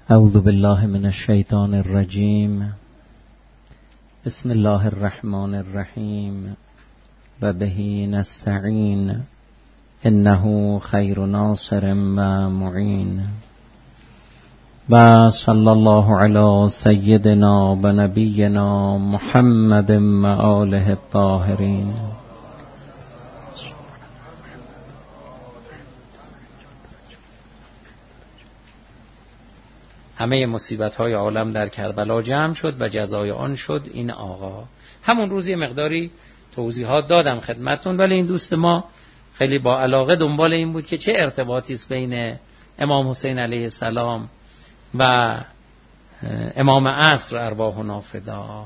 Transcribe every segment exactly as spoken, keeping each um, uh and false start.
اعوذ بالله من الشیطان الرجیم. بسم الله الرحمن الرحیم و به نستعین انه خیر ناصر و معین. و صلی الله علی سیدنا و نبینا محمد و آله الطاهرین. همه مصیبت های عالم در کربلا جمع شد و جزای آن شد این آقا. همون روز یه مقداری توضیحات دادم خدمتون، ولی این دوست ما خیلی با علاقه دنبال این بود که چه ارتباطی است بین امام حسین علیه السلام و امام عصر ارواحنا فدا.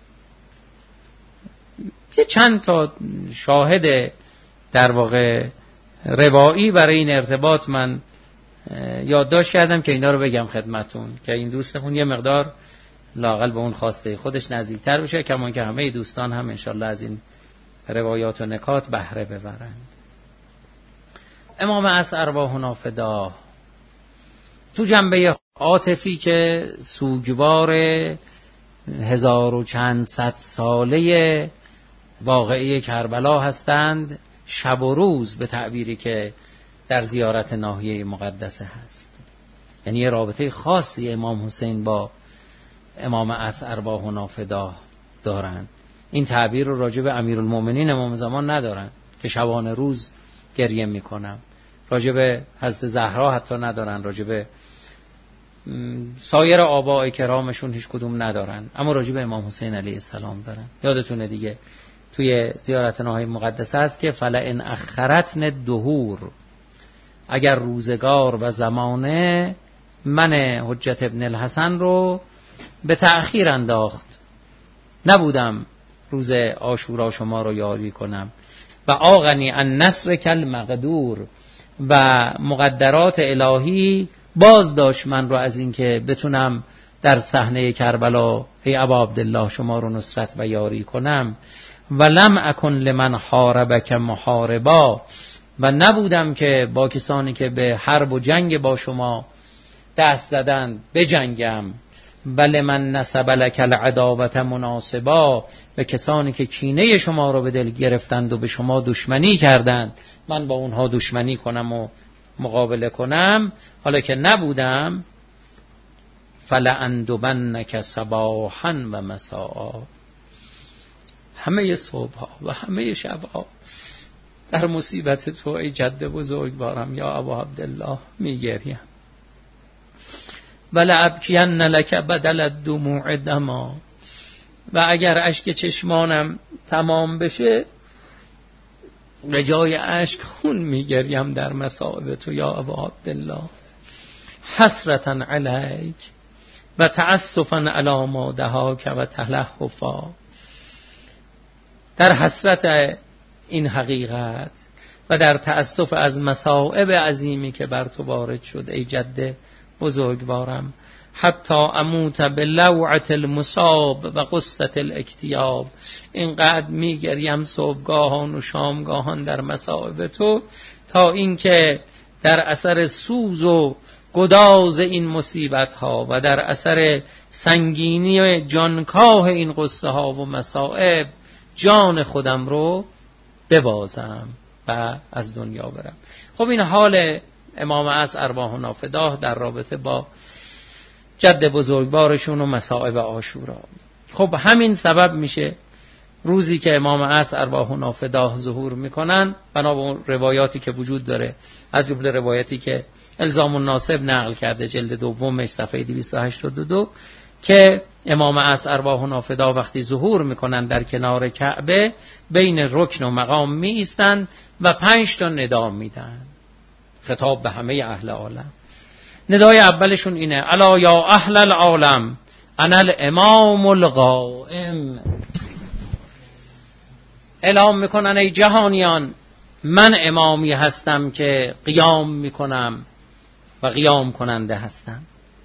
یه چند تا شاهد در واقع روایی برای این ارتباط من یادداشت کردم که اینا رو بگم خدمتون که این دوستمون یه مقدار لااقل به اون خواسته خودش نزدیکتر بشه، کمان که همه دوستان هم انشالله از این روایات و نکات بهره ببرند. امام عصر ارواحنا فدا تو جنبه عاطفی که سوگوار هزار و چند صد ساله واقعه کربلا هستند، شب و روز به تعبیری که در زیارت ناحیه مقدسه هست. یعنی یه رابطه خاصی امام حسین با امام عصر ارواحنا فدا دارند. این تعبیر رو راجع به امیرالمومنین امام زمان ندارن که شبانه روز گریه میکنم، راجع به حضرت زهرا حتی ندارن، راجع به سایر آباء کرامشون هیچ کدوم ندارن، اما راجع به امام حسین علیه السلام دارن. یادتونه دیگه توی زیارت ناحیه مقدسه هست که فلئن اخرتن الدهور، اگر روزگار و زمانه من حجت ابن الحسن رو به تأخیر انداخت، نبودم روز عاشورا شما رو یاری کنم. و آغنی ان نصر کل مقدور، و مقدرات الهی باز داشت من رو از این که بتونم در صحنه کربلا ای ابا عبدالله شما رو نصرت و یاری کنم. و لم اکن لمن حاربک محاربا، و نبودم که با کسانی که به حرب و جنگ با شما دست زدند بجنگم. بل من نسب لک العداوت مناسبا، و کسانی که کینه شما رو به دل گرفتند و به شما دشمنی کردند من با اونها دشمنی کنم و مقابله کنم. حالا که نبودم فلأندبنک صباحا و مساء، همه صبحها و همه شبها در مصیبت تو ای جد بزرگوارم یا ابا عبدالله میگریم. ولابکین لک بدل الدموع دما، و اگر اشک چشمانم تمام بشه به جای اشک خون میگریم در مصائب تو یا ابا عبدالله. حسرتا علیک و تأسفا علی ما دهاک و تلهفا، در حسرت این حقیقت و در تأسف از مصائب عظیمی که بر تو وارد شد ای جد بزرگوارم. حتی اموت بلوعة المصاب و قصة الاکتیاب، اینقدر میگریم صبحگاهان و شامگاهان در مصائب تو تا اینکه در اثر سوز و گداز این مصیبت ها و در اثر سنگینی جانکاه این قصه ها و مصائب جان خودم رو ببازم و از دنیا برم. خب این حال امام عصر ارواحنا فدا در رابطه با جد بزرگوارشون و مصائب عاشورا. خب همین سبب میشه روزی که امام عصر ارواحنا فدا ظهور میکنن، بنا به اون روایاتی که وجود داره، از جمله روایتی که الزام الناسب نقل کرده جلد دومش صفحه دویست و هشتاد و دو که امام عصر ارواحنا فدا وقتی ظهور میکنن در کنار کعبه بین رکن و مقام می ایستن و پنج تا ندا میدن، خطاب به همه اهل عالم. ندای اولشون اینه الا یا اهل العالم انا الامام القائم، اعلام میکنن ای جهانیان من امامی هستم که قیام میکنم و قیام کننده هستم.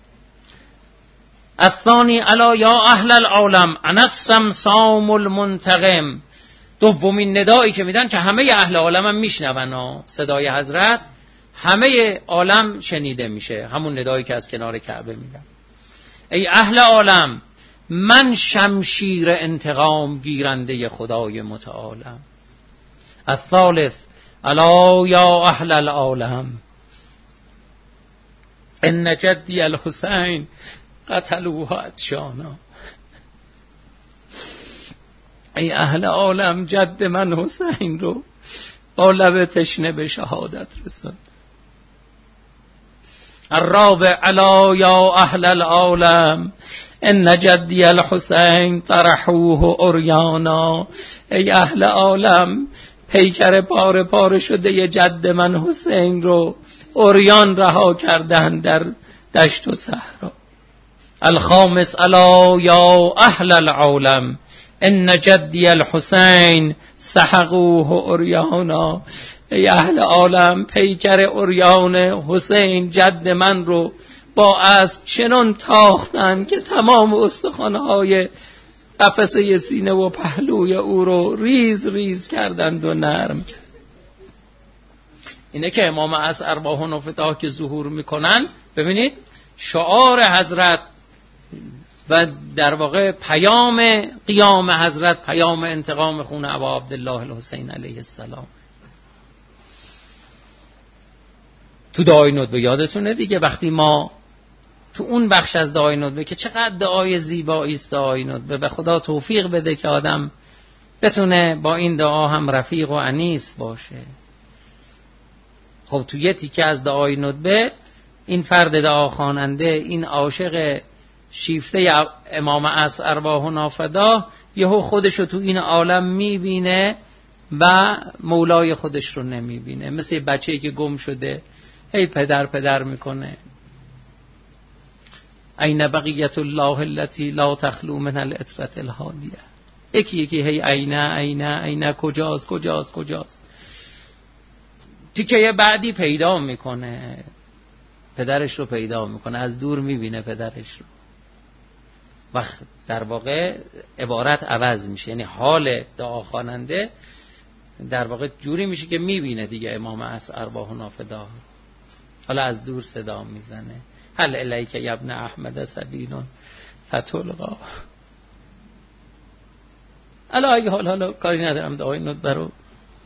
الثانی الا یا اهل العالم انا السمسام المنتقم، دومین ندایی که میدن که همه اهل عالم هم میشنون صدای حضرت، همه عالم شنیده میشه، همون ندایی که از کنار کعبه میگم. ای اهل عالم، من شمشیر انتقام گیرنده خدای متعالم. الثالث الا یا اهل العالم ان جدی الحسین قتلوه عطشانا. ای اهل عالم، جد من حسین رو با لب تشنه به شهادت رساند. الرابع الا یا اهل العالم ان جدی الحسین طرحوه عریانا. ای اهل عالم، پیکر پاره پاره شده ی جد من حسین رو عریان رها کردن در دشت و صحرا. الخامس الا یا اهل العالم ان جدی الحسین سحقوه عریانا. ای اهل عالم، پیکر عریان حسین جد من رو با اسب چنان تاختن که تمام استخوان‌های قفسه سینه و پهلوی او رو ریز ریز کردند و نرم کرد. اینه که امام عصر ارواح و نفتا که ظهور میکنن، ببینید شعار حضرت و در واقع پیام قیام حضرت، پیام انتقام خون ابا عبدالله الحسین علیه السلام. تو دعای ندبه یادتونه دیگه، وقتی ما تو اون بخش از دعای ندبه که چقدر دعای زیبایی است دعای ندبه، و خدا توفیق بده که آدم بتونه با این دعا هم رفیق و انیس باشه. خب تو یه تیکه از دعای ندبه این فرد دعا خواننده، این عاشق شیفته امام عصر ارواح و نافدا، یهو خودشو تو این عالم میبینه و مولای خودش رو نمیبینه، مثل بچه‌ای که گم شده هی پدر پدر میکنه. این بقیت الله التي لا تخلو من العطرة الهادیه. یکی یکی هی عینه عینه عینه، کجاست کجاست کجاست. تیکه بعدی پیدا میکنه، پدرش رو پیدا میکنه، از دور میبینه پدرش رو. وقت در واقع عبارت عوض میشه، یعنی حال دعا خواننده در واقع جوری میشه که میبینه دیگه امام عصر ارواح و نافدا. حالا از دور صدا میزنه هل الیک یا ابن احمد سبیلون فتلقا. حالا حالا حالا کاری ندارم دعای ندبه رو،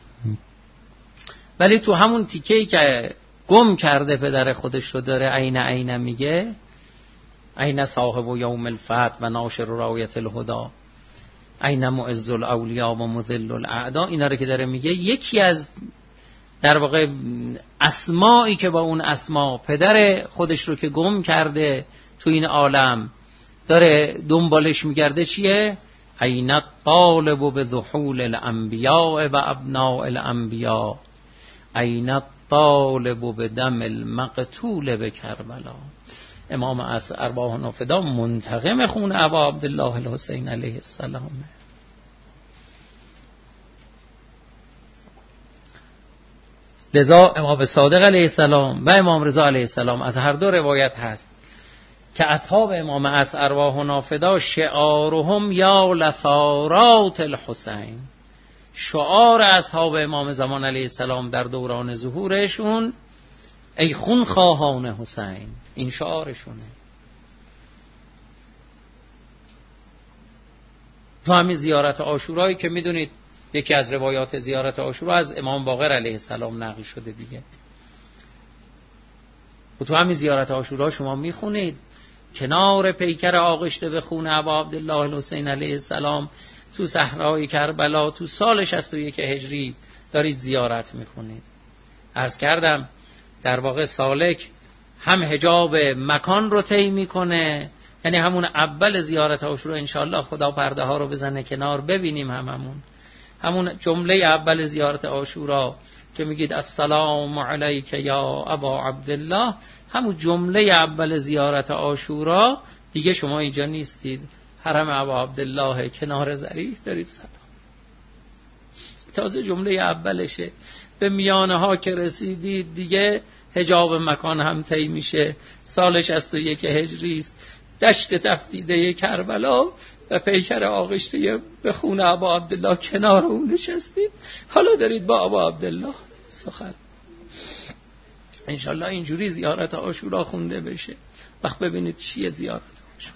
ولی تو همون تیکه‌ای که گم کرده پدر خودش رو داره عین عین میگه، عین صاحب و یوم الفتح و ناشر رایت الهدا، عین معز الاولیاء و مذل الاعدا. اینا رو که داره میگه، یکی از در واقع اسمایی که با اون اسما پدر خودش رو که گم کرده تو این عالم داره دنبالش میگرده چیه؟ عین الطالب بذحول الانبیاء و ابناء الانبیاء، عین الطالب بدم المقتول بکربلا. امام عصر ارواح و نافدا منتقم خون ابا عبدالله الحسین علیه السلام. لذا امام صادق علیه السلام و امام رضا علیه السلام از هر دو روایت هست که اصحاب امام عصر ارواح و نافدا شعارهم یا لثارات الحسین، شعار اصحاب امام زمان علیه السلام در دوران ظهورشون ای خون خواهان حسین، این شعارشونه. تو همین زیارت عاشورایی که میدونید یکی از روایات زیارت عاشورا از امام باقر علیه السلام نقل شده دیگه، و تو همین زیارت عاشورا شما میخونید کنار پیکر آغشته به خون ابا عبدالله الحسین علیه السلام تو صحرای کربلا تو سال شصت و یک هجری دارید زیارت میخونید. عرض کردم در واقع سالک هم حجاب مکان رو طی میکنه، یعنی همون اول زیارت عاشورا انشاءالله خدا پرده ها رو بزنه کنار ببینیم، هم همون همون جمله اول زیارت عاشورا که میگید السلام علیک یا ابا عبدالله، همون جمله اول زیارت عاشورا دیگه شما اینجا نیستید، حرم ابا عبدالله کنار ظریف دارید سلام. تازه جمله اولشه، به میانه ها که رسیدید دیگه حجاب مکان هم طی میشه. سال شصت و یک هجری است، دشت تفتیده کربلا و پیکر آغشته به خون ابا عبدالله کنار اون نشستید، حالا دارید با ابا عبدالله سخن. انشالله اینجوری زیارت عاشورا خونده بشه. وقت ببینید چیه زیارت عاشورا.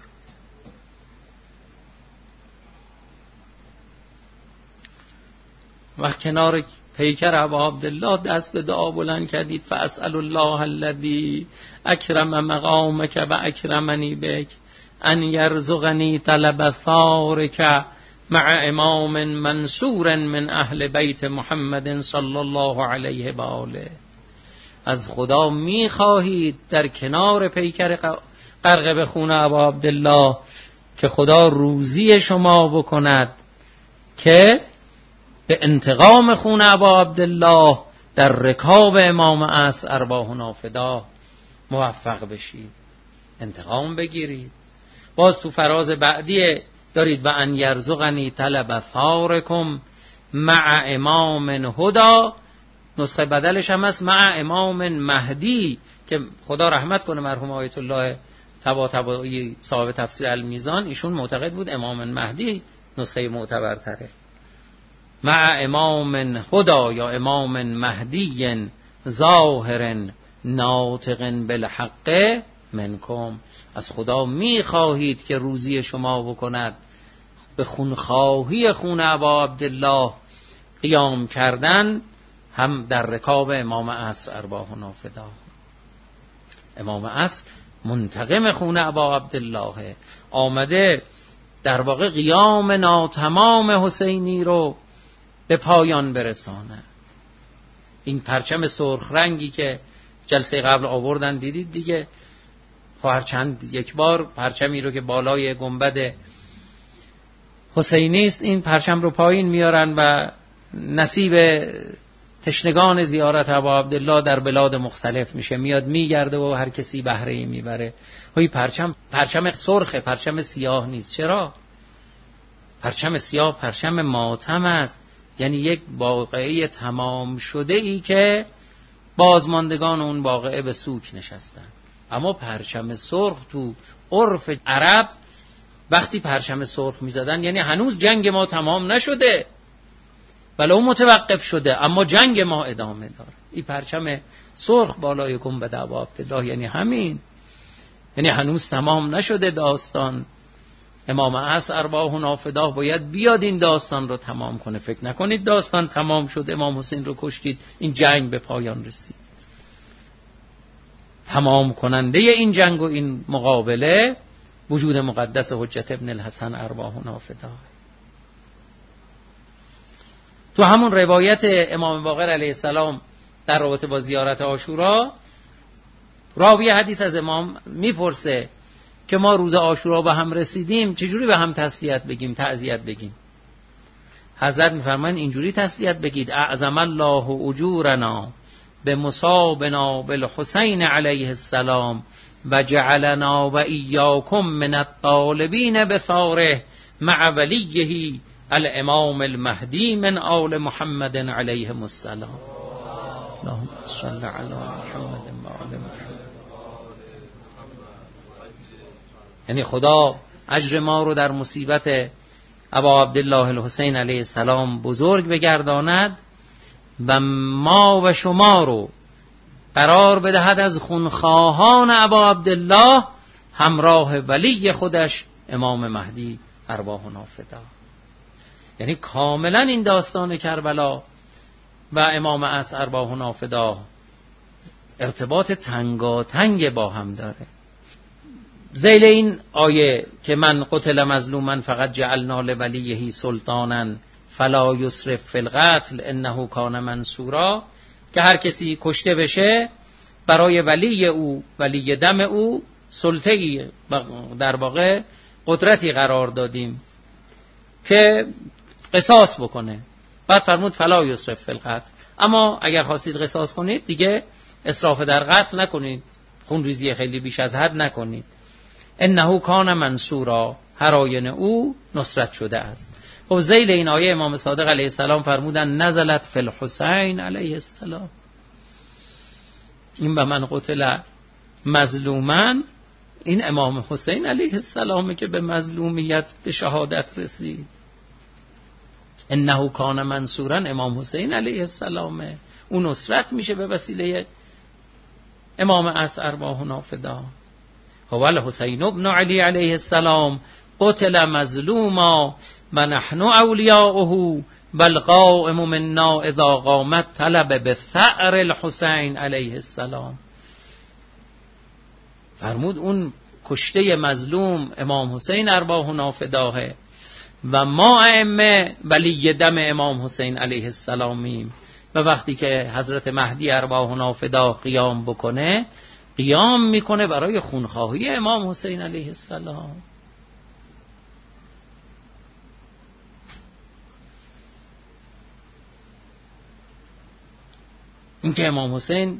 وقت کنار پیکر ابا عبدالله دست به دعا بلند کردید، فاسأل الله الذی اکرم مقامک و اکرمنی بک ان یرزقنی طلب ثارک مع امام منصور من اهل بیت محمد صلی الله علیه و آله. از خدا میخواهید در کنار پیکر غرق به خون ابا عبدالله که خدا روزی شما بکند که به انتقام خون ابا عبدالله در رکاب امام عصر ارواحنا فدا موفق بشید، انتقام بگیرید. باز تو فراز بعدی دارید و ان یرزقنی طلب ثارکم مع امام هدا، نسخه بدلش هم هست مع امام مهدی که خدا رحمت کنه مرحوم آیت الله طباطبایی صاحب تفسیر المیزان، ایشون معتقد بود امام مهدی نسخه معتبرتره. مع امام هدا یا امام مهدی ظاهر ناطق بالحق منکم. از خدا میخواهید که روزی شما بکند به خونخواهی خون ابا عبدالله قیام کردن، هم در رکاب امام عصر ارواحنا فدا. امام عصر منتقم خون ابا عبدالله، آمده در واقع قیام ناتمام حسینی رو به پایان برسانه. این پرچم سرخ رنگی که جلسه قبل آوردن دیدید دیگه، هر چند یک بار پرچمی رو که بالای گنبد حسینی است این پرچم رو پایین میارن و نصیب تشنگان زیارت ابا عبدالله در بلاد مختلف میشه، میاد میگرده و هر کسی بهره ای میبره. این پرچم پرچم سرخه، پرچم سیاه نیست. چرا؟ پرچم سیاه پرچم ماتم است، یعنی یک واقعه تمام شده ای که بازماندگان اون واقعه به سوک نشستن. اما پرچم سرخ تو عرف عرب وقتی پرچم سرخ میزدن یعنی هنوز جنگ ما تمام نشده، ولو متوقف شده اما جنگ ما ادامه داره. این پرچم سرخ بالای گنبد ابا عبدالله یعنی همین، یعنی هنوز تمام نشده داستان. امام عصر ارواحنا فدا باید بیاد این داستان رو تمام کنه. فکر نکنید داستان تمام شد، امام حسین رو کشتید این جنگ به پایان رسید. تمام کننده این جنگ و این مقابله وجود مقدس حجت ابن الحسن ارواحنا فدا. تو همون روایت امام باقر علیه السلام در رابطه با زیارت عاشورا، راوی حدیث از امام میپرسه که ما روز عاشورا به هم رسیدیم چجوری به هم تسلیت بگیم، تعزیت بگیم؟ حضرت میفرمایند اینجوری تسلیت بگید: اعظم الله اجورنا به مصابنا بالحسین علیه السلام و جعلنا و ایاکم من الطالبین بثاره مع ولیه الامام المهدی من آل محمد علیهم السلام. اللهم صل علی محمد و آل محمد. یعنی خدا اجر ما رو در مصیبت ابا عبدالله الحسین علیه السلام بزرگ بگرداند و ما و شما رو قرار بدهد از خونخواهان ابا عبدالله همراه ولی خودش امام مهدی ارواحنا فدا. یعنی کاملا این داستان کربلا و امام عصر ارواحنا فدا ارتباط تنگاتنگ با هم داره. ذیل این آیه که من قتل مظلوما فقط جعلنا لولیه سلطانا فلا یسرف فی القتل انه کان منصورا، که هر کسی کشته بشه برای ولی او، ولی دم او، سلطه‌ای در واقع قدرتی قرار دادیم که قصاص بکنه. بعد فرمود فلا یسرف فی القتل، اما اگر خواستید قصاص کنید دیگه اسراف در قتل نکنید، خون ریزی خیلی بیش از حد نکنید. انه کان منصورا، هر آینه او نصرت شده است. خب ذیل این آیه امام صادق علیه السلام فرمودن نزلت فی الحسین علیه السلام، این به من قتل مظلوما، این امام حسین علیه السلام که به مظلومیت به شهادت رسید. انه کان منصورا، امام حسین علیه السلام، اون نصرت میشه به وسیله امام عصر ارواح نافدا. هو الحسین ابن علی علیه السلام قتل مظلوما و نحن اولیاؤه بل قائم منا اذا قامت طلب بثأر الحسین علیه السلام. فرمود اون کشته مظلوم امام حسین ارواح نافداه و ما ائمه ولی دم امام حسین علیه السلامیم و وقتی که حضرت مهدی ارواح نافدا قیام بکنه قیام میکنه برای خونخواهی امام حسین علیه السلام. این که امام حسین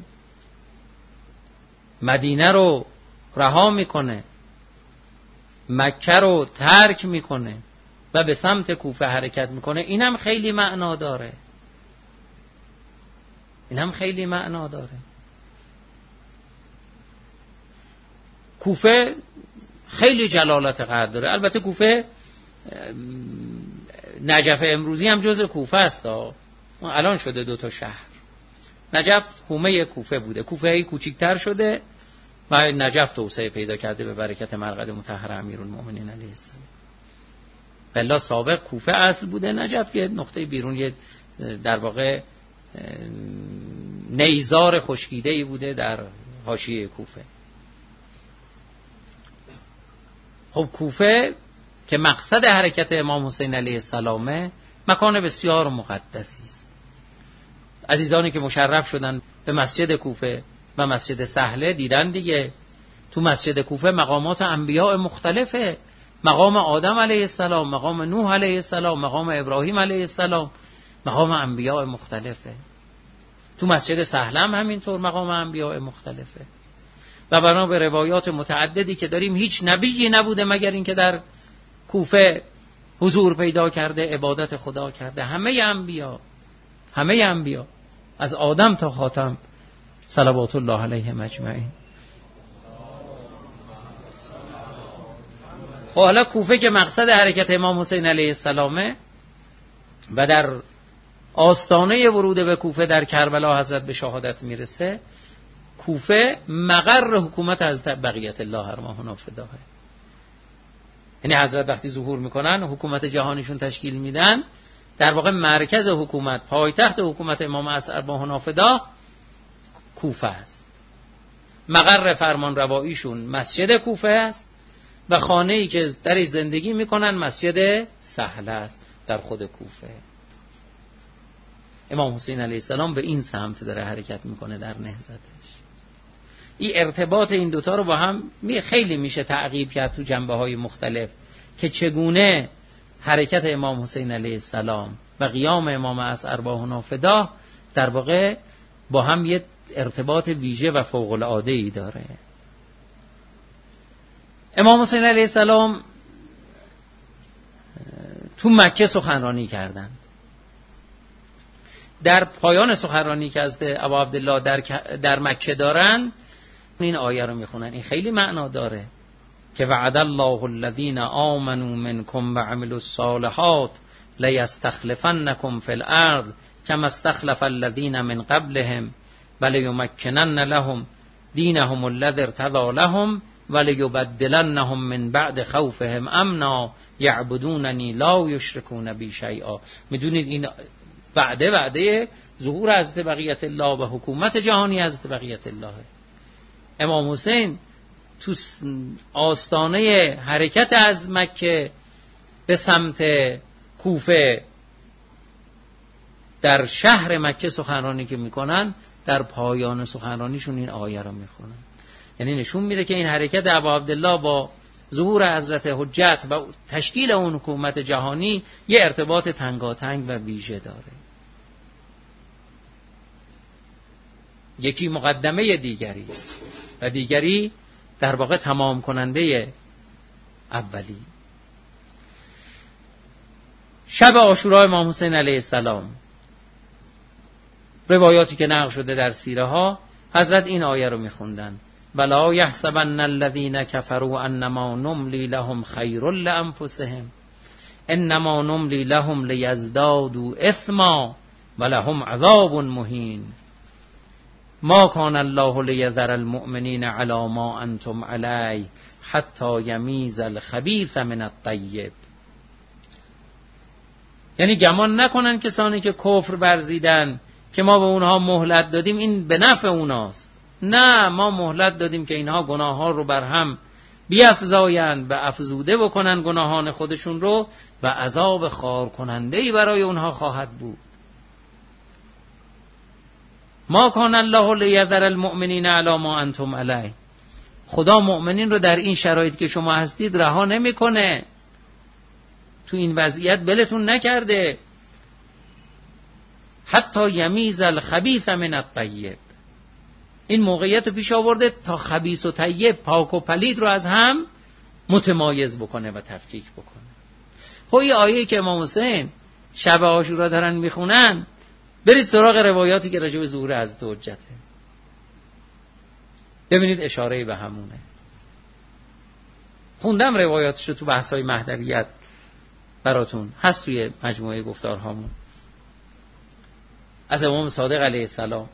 مدینه رو رها میکنه، مکه رو ترک میکنه و به سمت کوفه حرکت میکنه، اینم خیلی معنا داره. اینم خیلی معنا داره. کوفه خیلی جلالت قدر داره. البته کوفه نجف امروزی هم جز کوفه است. الان شده دو تا شهر. نجف حومه کوفه بوده. کوفه ای کوچیک‌تر شده و نجف توسعه پیدا کرده به برکت مرقد مطهر امیرالمؤمنین علیه السلام. بلا سابق کوفه اصل بوده، نجف یه نقطه بیرون، یه در واقع نیزار خشکیده‌ای بوده در حاشیه کوفه. خب کوفه که مقصد حرکت امام حسین علیه السلامه مکان بسیار مقدسی است. عزیزانی که مشرف شدن به مسجد کوفه و مسجد سهله دیدن دیگه. تو مسجد کوفه مقامات انبیاء مختلفه. مقام آدم علیه السلام، مقام نوح علیه السلام، مقام ابراهیم علیه السلام، مقام انبیاء مختلفه. تو مسجد سهله هم همینطور مقام انبیاء مختلفه. و بنا به روایات متعددی که داریم هیچ نبیی نبوده مگر اینکه در کوفه حضور پیدا کرده، عبادت خدا کرده. همه انبیا، همه انبیا از آدم تا خاتم صلوات الله علیهم اجمعین. خب حالا کوفه که مقصد حرکت امام حسین علیه السلامه و در آستانه ورود به کوفه در کربلا حضرت به شهادت میرسه، کوفه مقر حکومت حضرت بقیت الله ارواح نافداه. یعنی حضرت وقتی ظهور میکنن حکومت جهانیشون تشکیل میدن، در واقع مرکز حکومت، پایتخت حکومت امام عصر ارواح نافداه کوفه است. مقر فرمان رواییشون مسجد کوفه است و خانه‌ای که درش زندگی میکنن مسجد سهله است در خود کوفه. امام حسین علیه السلام به این سمت داره حرکت میکنه در نهضتش. این ارتباط این دوتا رو با هم خیلی میشه تعقیب کرد تو جنبه‌های مختلف که چگونه حرکت امام حسین علیه السلام و قیام امام عصر ارواح نافداه در واقع با هم یه ارتباط ویژه و فوق‌العاده‌ای داره. امام حسین علیه السلام تو مکه سخنرانی کردن. در پایان سخنرانی که از ابا عبدالله در, در مکه دارن این آیه رو میخونن. این خیلی معنا داره که وعد الله الذین آمنوا منکم و عملوا الصالحات لیستخلفنکم فی الارض کما استخلف الذین من قبلهم ولیمکنن لهم دینهم الذی ارتضی لهم ولیبدلنهم من بعد خوفهم امنا یعبدوننی لا یشرکون بی شیئا. میدونید این وعده وعده ظهور حضرت بقیت الله و حکومت جهانی حضرت بقیت الله. امام حسین تو آستانه حرکت از مکه به سمت کوفه در شهر مکه سخنرانی که میکنن، در پایان سخنرانیشون این آیه رو میخونن. یعنی نشون میده که این حرکت ابا عبدالله با ظهور حضرت حجت و تشکیل اون حکومت جهانی یه ارتباط تنگاتنگ و ویژه داره. یکی مقدمه دیگری است و دیگری در واقع تمام کننده اولی. شب عاشورا امام حسین علیه السلام، روایاتی که نقل شده در سیره ها، حضرت این آیه رو میخوندن: ولا یحسبن الذین کفروا انما نملی لهم خیر لانفسهم انما نملی لهم لیزدادوا اثما ولهم عذاب مهین. ما کان الله لیذر المؤمنین علی ما انتم علیه حتی یمیز الخبیث من الطیب. یعنی گمان نکنن کسانی که کفر ورزیدن که ما به اونها مهلت دادیم این به نفع اوناست. نه، ما مهلت دادیم که اینها گناه ها رو بر هم بیفزایند و افزوده بکنن گناهان خودشون رو و عذاب خار کننده‌ای برای اونها خواهد بود. ما کان الله لیذر المؤمنین علی ما انتم علیه. خدا مؤمنین رو در این شرایط که شما هستید رها نمیکنه، تو این وضعیت بلتون نکرده. حتی یمیز الخبیث من الطیب، این موقعیت رو پیش آورده تا خبیث و طیب، پاک و پلید رو از هم متمایز بکنه و تفکیک بکنه. خب این آیه که امام حسین شب عاشورا دارن میخونن، برید سراغ روایاتی که راجع به ظهور حضرت حجته، ببینید اشاره به همونه. خوندم روایاتش رو تو بحث‌های مهدویت براتون، هست توی مجموعه گفتارهامون. از امام صادق علیه السلام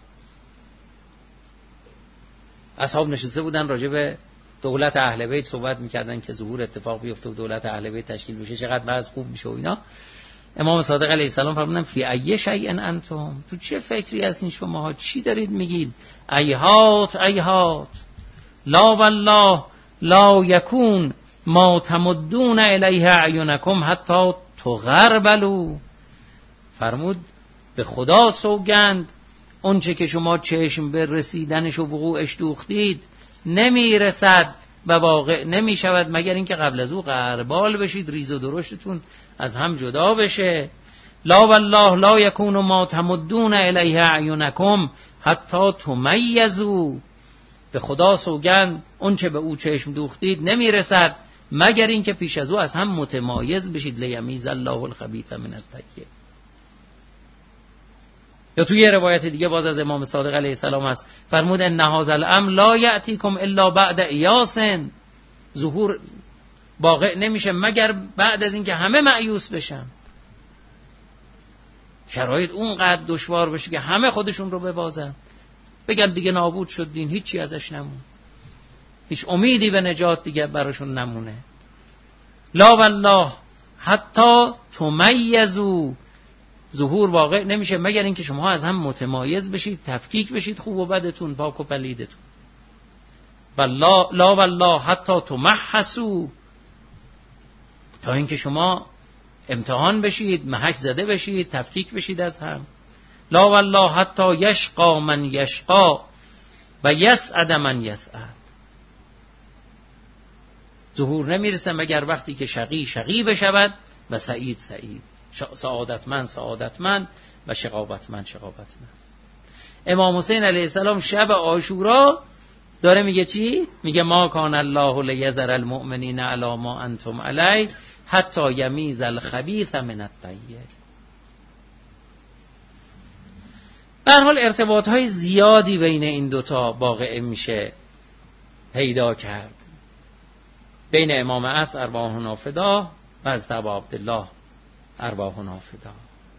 اصحاب نشسته بودن راجع به دولت اهل بیت صحبت میکردن که ظهور اتفاق بیفته و دولت اهل بیت تشکیل بشه، چقدر وضع خوب میشه و اینا. امام صادق علیه السلام فرمودن فی ای شیء انتم، تو چه فکری هستین شماها، چی دارید میگید؟ ایهات ایهات لا والله لا یکون ما تمدون الیه اعینکم حتی تغربلوا. فرمود به خدا سوگند اون چه که شما چشم به رسیدنش و وقوعش دوختید نمیرسد و واقع نمیشود مگر اینکه قبل از او غربال بشید، ریز و درشتتون از هم جدا بشه. لا والله لا یکون ما تمدون الیه اعینکم حتی تمیزوا. به خدا سوگند اون چه به او چشم دوختید نمیرسد مگر اینکه پیش از او از هم متمایز بشید. لیمیز الله الخبیث من الطیب. یا توی یه روایت دیگه باز از امام صادق علیه السلام هست، فرمود ان هذا الامر لا یأتیکم الا بعد ایاس. ظهور واقع نمیشه مگر بعد از اینکه همه مایوس بشن، شرایط اونقدر دشوار بشه که همه خودشون رو ببازن، بگن دیگه نابود شد دین، هیچی ازش نمون، هیچ امیدی به نجات دیگه براشون نمونه. لا والله حتی تمیزوا. ظهور واقع نمیشه مگر اینکه شما از هم متمایز بشید، تفکیک بشید، خوب و بدتون، پاک و پلیدتون. والله لا والله حتی تمحصوا، تا اینکه شما امتحان بشید، محک زده بشید، تفکیک بشید از هم. لا والله حتی یشقا من یشقا و یسعد من یسعد. ظهور نمیرسه مگر وقتی که شقی شقی بشود و سعید سعید، سعادتمند سعادتمند و شقاوتمند شقاوتمند. امام حسین علیه السلام شب عاشورا داره میگه چی؟ میگه ما کان الله لیذر المؤمنین علی ما انتم علیه حتی یمیز الخبیث من الطیب. به هر حال ارتباط های زیادی بین این دوتا واقع میشه پیدا کرد، بین امام عصر ارواحنا فدا و حضرت ابا عبدالله ارواحنا فدا.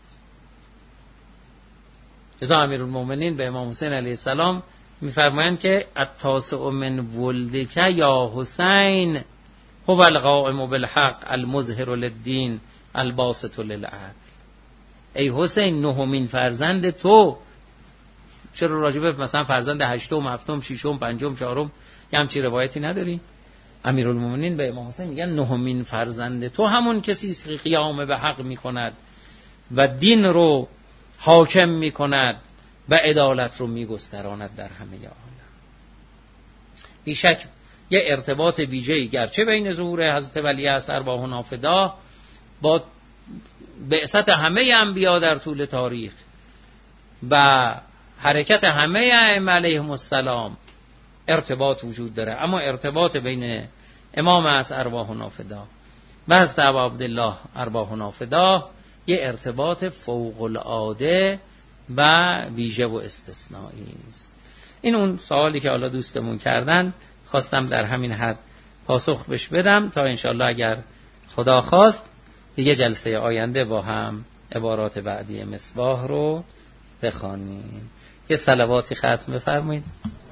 لذا امیرالمومنین به امام حسین علیه السلام میفرمایند که التاسع من ولدک یا حسین هو القائم بالحق المظهر للدین الباسط للعدل. ای حسین نهمین فرزند تو. چرا راجبه مثلا فرزند هشتم، هفتم، ششم، پنجم، چهارم یه همچین روایتی نداری؟ امیرالمومنین به امام حسین میگن نهمین فرزند تو همون کسی است که قیام به حق میکند و دین رو حاکم میکند و عدالت رو میگستراند در همه عالم. بیشک یه ارتباط ویژه‌ای گرچه بین ظهور حضرت ولی عصر ارواحنا فدا با بعثت همه انبیا در طول تاریخ و حرکت همه ائمه علیهم السلام ارتباط وجود داره، اما ارتباط بین امام عصر ارواحنا فدا و حضرت ابا عبدالله ارواحنا فدا یه ارتباط فوق العاده و ویژه و استثنایی است. این اون سوالی که حالا دوستمون کردن خواستم در همین حد پاسخ بش بدم تا انشالله اگر خدا خواست دیگه جلسه آینده با هم عبارات بعدی مصباح رو بخوانیم. یه صلواتی ختم بفرمایید.